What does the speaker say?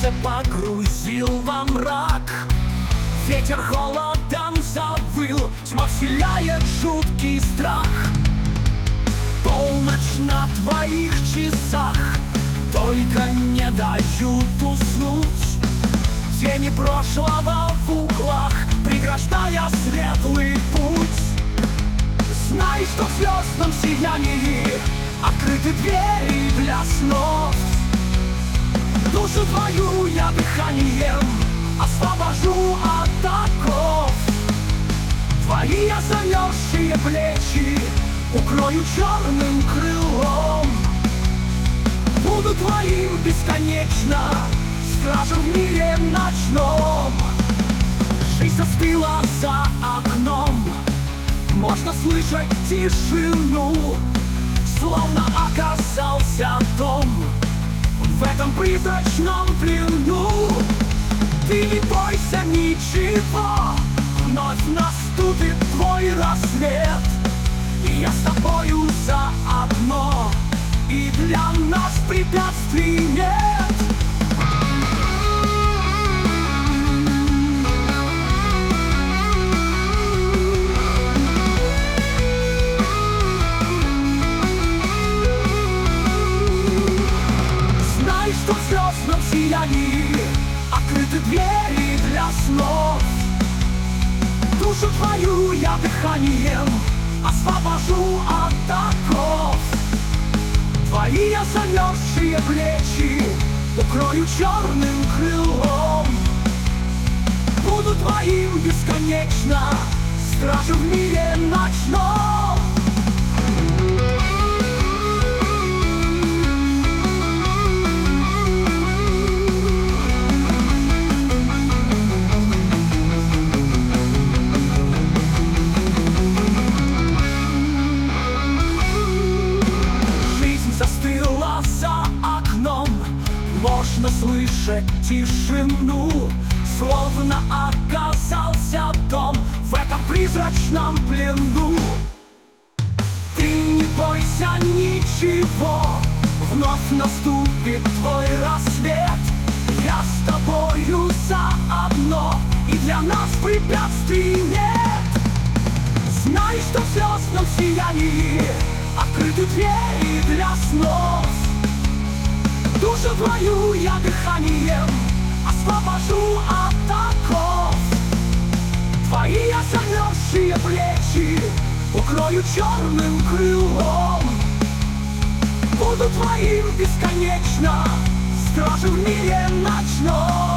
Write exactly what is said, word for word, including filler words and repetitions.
Сердце погрузил во мрак, ветер холодом завыл, тьма вселяет жуткий страх. Полночь на твоих часах, только не дают уснуть. Тени прошлого в углах, преграждая светлый путь. Знай, что в звездном сиянии открыты двери для снов. Душу твою я дыханием освобожу от оков. Твои замерзшие плечи укрою черным крылом. Буду твоим бесконечно, стражем в мире ночном. Жизнь застыла за окном, можно слышать тишину, словно оказался дом в этом призрачном плену. Ты не бойся ничего, вновь наступит твой рассвет. И я с тобою заодно, и для нас препятствий нет. Знай, что в звездном сиянии открыты двери для снов. Душу твою я дыханием освобожу от оков. Твои замерзшие плечи укрою черным крылом. Буду твоим бесконечно, стражем в мире ночном. Можно слышать тишину, словно оказался дом в этом призрачном плену. Ты не бойся ничего, вновь наступит твой рассвет. Я с тобою заодно, и для нас препятствий нет. Знай, что в звездном сиянии открыты двери для снов. Душу твою я дыханием освобожу от оков. Твои замерзшие плечи укрою черным крылом. Буду твоим бесконечно, стражем в мире ночном.